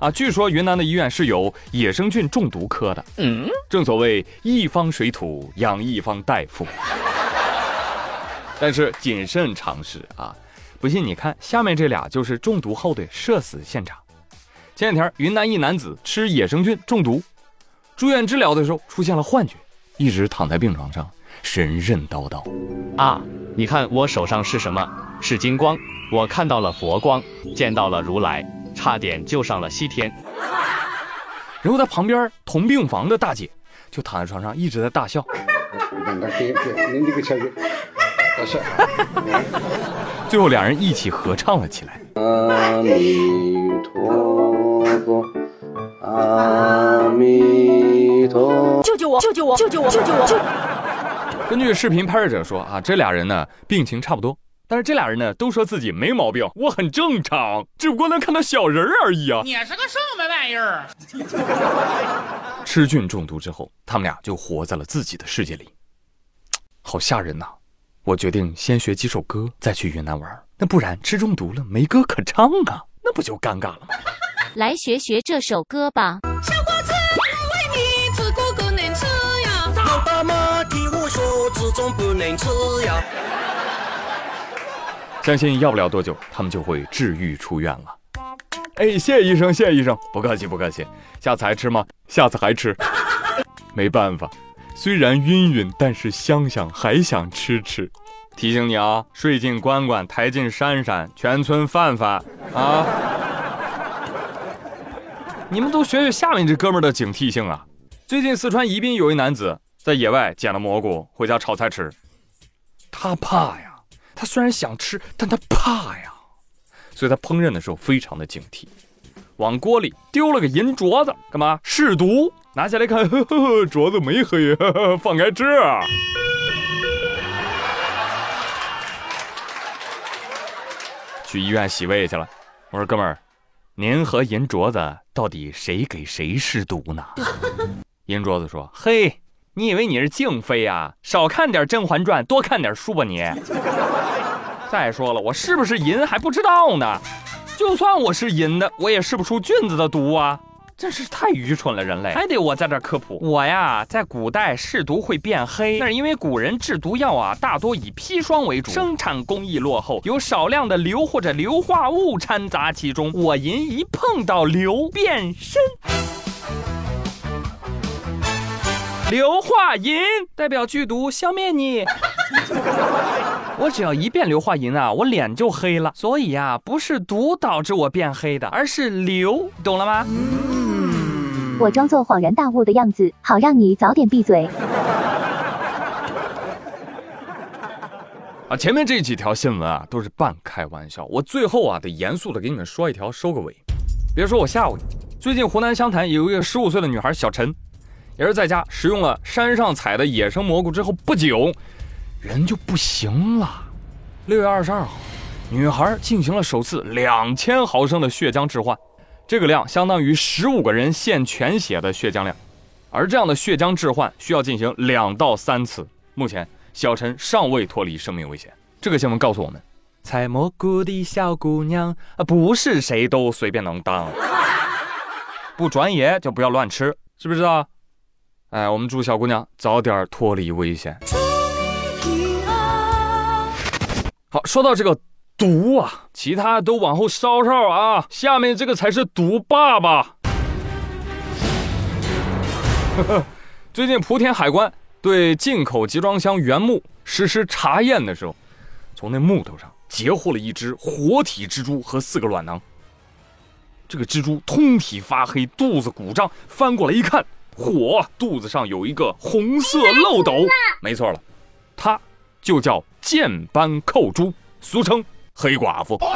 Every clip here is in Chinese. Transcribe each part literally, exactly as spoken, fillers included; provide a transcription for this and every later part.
啊，据说云南的医院是有野生菌中毒科的。嗯，正所谓一方水土养一方大夫。但是谨慎尝试啊，不信你看下面这俩就是中毒后的社死现场。前两天云南一男子吃野生菌中毒，住院治疗的时候出现了幻觉，一直躺在病床上神神叨叨。 啊，你看我手上是什么？是金光，我看到了佛光，见到了如来，差点就上了西天。 然后他旁边同病房的大姐就躺在床上一直在大笑。最后两人一起合唱了起来。阿弥陀佛，阿弥陀，救救我，救救我，救救我，救救我！救根据视频拍摄者说啊，这俩人呢病情差不多，但是这俩人呢都说自己没毛病，我很正常，只不过能看到小人而已啊。 你是个什么玩意儿？ 吃菌中毒之后，他们俩就活在了自己的世界里，好吓人呐、啊！我决定先学几首歌，再去云南玩，那不然吃中毒了没歌可唱啊，那不就尴尬了吗？ 来学学这首歌吧。 小果子为你吃果更能吃呀，老爸妈替我说这种不能吃呀。 相信要不了多久，他们就会治愈出院了。哎，谢谢医生，谢谢医生，不客气不客气，下次还吃吗？下次还吃。没办法，虽然晕晕，但是香香还想吃吃。提醒你啊，睡进关关，抬进珊珊，全村饭饭啊！你们都学学下面这哥们儿的警惕性啊！最近四川宜宾有一男子在野外捡了蘑菇回家炒菜吃，他怕呀，他虽然想吃，但他怕呀，所以他烹饪的时候非常的警惕，往锅里丢了个银镯子，干嘛？试毒。拿下来看，呵呵呵，镯子没黑，呵呵，放开吃。去医院洗胃去了。我说哥们儿，您和银镯子到底谁给谁试毒呢？银镯子说：“嘿，你以为你是静妃啊？少看点《甄嬛传》，多看点书吧你。再说了，我是不是银还不知道呢。就算我是银的，我也试不出菌子的毒啊。”真是太愚蠢了，人类还得我在这科普。我呀，在古代试毒会变黑，那是因为古人制毒药啊，大多以砒霜为主，生产工艺落后，有少量的硫或者硫化物掺杂其中。我银一碰到硫变身，硫化银代表剧毒，消灭你。我只要一变硫化银啊，我脸就黑了。所以啊，不是毒导致我变黑的，而是硫，懂了吗？嗯。 我装作恍然大悟的样子，好让你早点闭嘴。 啊，前面这几条新闻啊，都是半开玩笑。我最后啊，得严肃的给你们说一条，收个尾。别说我吓唬你，最近湖南湘潭有一个十五岁的女孩小陈，也是在家食用了山上采的野生蘑菇之后不久，人就不行了。六月二十二号，女孩进行了首次两千毫升的血浆置换，这个量相当于十五个人献全血的血浆量，而这样的血浆置换需要进行两到三次。目前小陈尚未脱离生命危险。这个新闻告诉我们，采蘑菇的小姑娘不是谁都随便能当，不专业就不要乱吃，知不知道？哎，我们祝小姑娘早点脱离危险。好，说到这个毒啊，其他都往后稍稍啊，下面这个才是毒爸爸。最近莆田海关对进口集装箱原木实施查验的时候，从那木头上截获了一只活体蜘蛛和四个卵囊。这个蜘蛛通体发黑，肚子鼓胀，翻过来一看，嚯，肚子上有一个红色漏斗。没错了，它就叫箭斑扣蛛，俗称黑寡妇。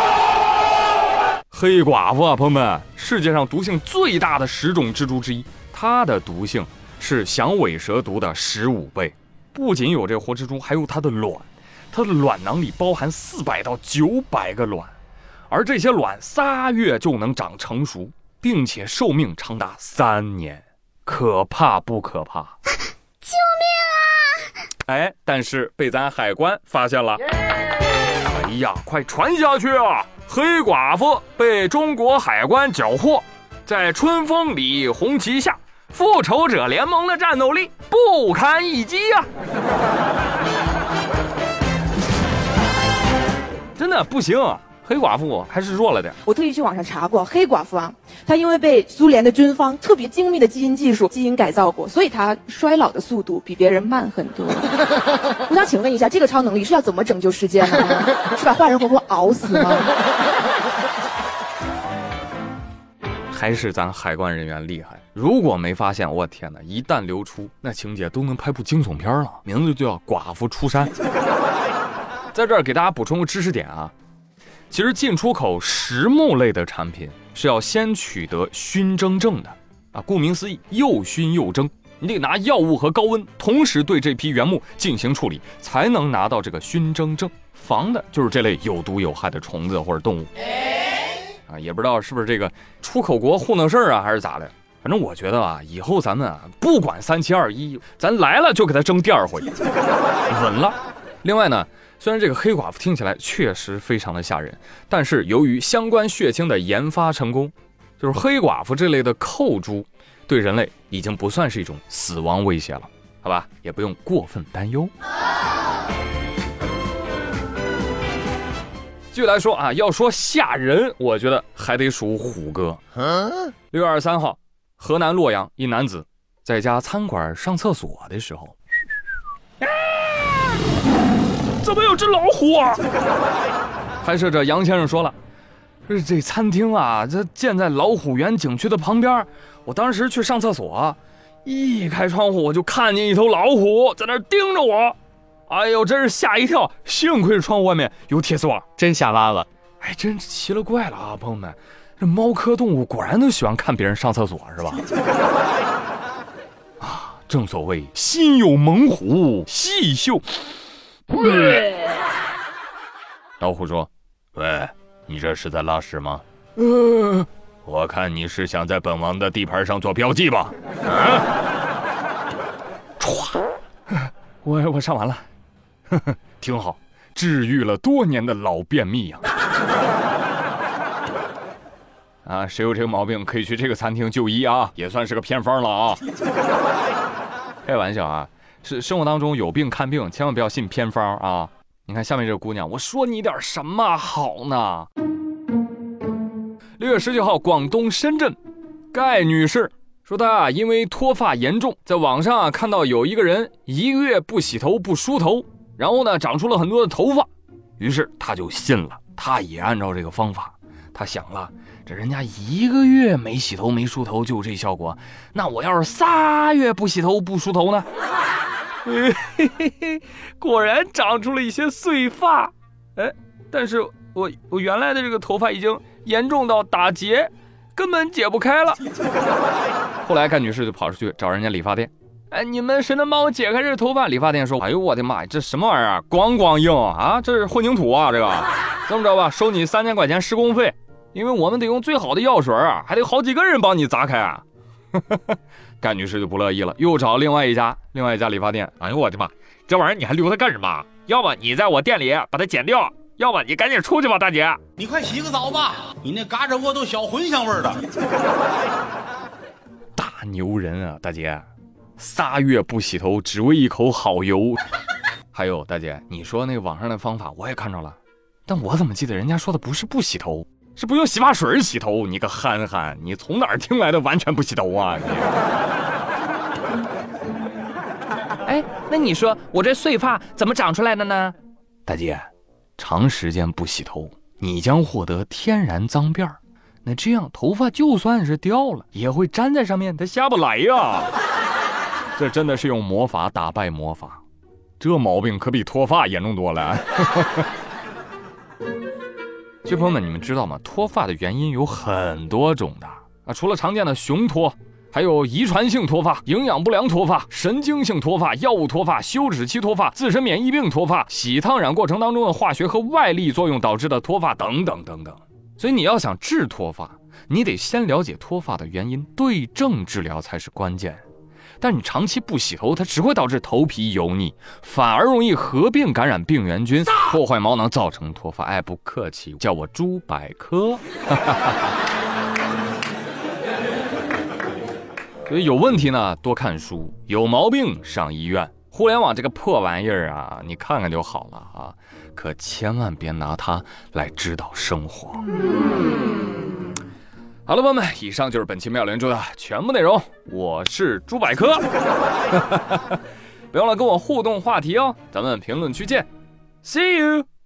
黑寡妇啊，朋友们，世界上毒性最大的十种蜘蛛之一，它的毒性是响尾蛇毒的十五倍。不仅有这活蜘蛛，还有它的卵，它的卵囊里包含四百到九百个卵，而这些卵仨月就能长成熟，并且寿命长达三年，可怕不可怕？ 救命啊！ 哎，但是被咱海关发现了。哎呀，快传下去啊！黑寡妇被中国海关缴获， 在春风里红旗下，复仇者联盟的战斗力不堪一击呀、啊！真的不行，黑寡妇还是弱了点。 我特意去网上查过，黑寡妇啊，她因为被苏联的军方特别精密的基因技术基因改造过，所以她衰老的速度比别人慢很多。我想请问一下，这个超能力是要怎么拯救世界呢？是把坏人活活熬死吗？ 还是咱海关人员厉害，如果没发现，我天哪，一旦流出，那情节都能拍部惊悚片了，名字就叫寡妇出山。在这儿给大家补充个知识点啊，其实进出口实木类的产品是要先取得熏蒸证的啊，顾名思义，又熏又蒸，你得拿药物和高温同时对这批原木进行处理，才能拿到这个熏蒸证，防的就是这类有毒有害的虫子或者动物。啊，也不知道是不是这个出口国糊弄事儿啊，还是咋的？反正我觉得啊，以后咱们啊，不管三七二一，咱来了就给他蒸第二回，稳了。另外呢，虽然这个黑寡妇听起来确实非常的吓人，但是由于相关血清的研发成功，就是黑寡妇这类的寇猪对人类已经不算是一种死亡威胁了，好吧？也不用过分担忧。继续来说啊，要说吓人，我觉得还得数虎哥。六月二十三号，河南洛阳一男子在家餐馆上厕所的时候，啊、怎么有只老虎啊？拍摄者杨先生说了，这这餐厅啊，这建在老虎园景区的旁边。我当时去上厕所，一开窗户我就看见一头老虎在那盯着我。哎呦，真是吓一跳！幸亏窗户外面有铁丝网， 真吓拉了。 哎，真是奇了怪了啊，朋友们，这猫科动物果然都喜欢看别人上厕所，是吧？啊，正所谓心有猛虎，细嗅。老虎说：“喂，你这是在拉屎吗？呃，我看你是想在本王的地盘上做标记吧？”啊！唰，我我上完了。呵呵，挺好，治愈了多年的老便秘呀、啊！啊，谁有这个毛病可以去这个餐厅就医啊，也算是个偏方了啊！开玩笑啊，是生活当中有病看病，千万不要信偏方啊！你看下面这个姑娘，我说你点什么好呢？六月十九号，广东深圳，盖女士说她因为脱发严重，在网上看到有一个人一个月不洗头不梳头。然后呢，长出了很多的头发，于是他就信了，他也按照这个方法。他想了，这人家一个月没洗头没梳头就这效果，那我要是仨月不洗头不梳头呢？嘿嘿嘿，果然长出了一些碎发。哎，但是我我原来的这个头发已经严重到打结，根本解不开了。后来盖女士就跑出去找人家理发店。哎，你们谁能帮我解开这个头发？理发店说：“哎呦我的妈呀，这什么玩意儿？光光硬啊！这是混凝土啊！这个，这么着吧，收你三千块钱施工费，因为我们得用最好的药水啊，还得好几个人帮你砸开啊。”干女士就不乐意了，又找另外一家另外一家理发店。哎呦我的妈，这玩意儿你还留它干什么？要么你在我店里把它剪掉，要么你赶紧出去吧，大姐。 你快洗个澡吧，你那嘎吱窝都小茴香味儿的。 大牛人啊，大姐。仨月不洗头，只为一口好油。还有大姐，你说那个网上的方法我也看着了，但我怎么记得人家说的不是不洗头，是不用洗发水洗头？你个憨憨，你从哪儿听来的完全不洗头啊你？ 哎，那你说我这碎发怎么长出来的呢？ 大姐，长时间不洗头，你将获得天然脏辫儿，那这样头发就算是掉了，也会粘在上面，它下不来呀。这真的是用魔法打败魔法，这毛病可比脱发严重多了。所以朋友们，你们知道吗？脱发的原因有很多种的啊，除了常见的雄脱，还有遗传性脱发、营养不良脱发、神经性脱发、药物脱发、休止期脱发、自身免疫病脱发、洗烫染过程当中的化学和外力作用导致的脱发等等等等。所以你要想治脱发，你得先了解脱发的原因，对症治疗才是关键。但你长期不洗头，它只会导致头皮油腻，反而容易合并感染病原菌，破坏毛囊，造成脱发。哎，不客气，叫我猪百科。 所以有问题呢多看书，有毛病上医院。互联网这个破玩意儿啊，你看看就好了啊，可千万别拿它来指导生活。好了，朋友们，以上就是本期妙连珠的全部内容。我是猪百科，别忘了跟我互动话题哦，咱们评论区见 ，See you。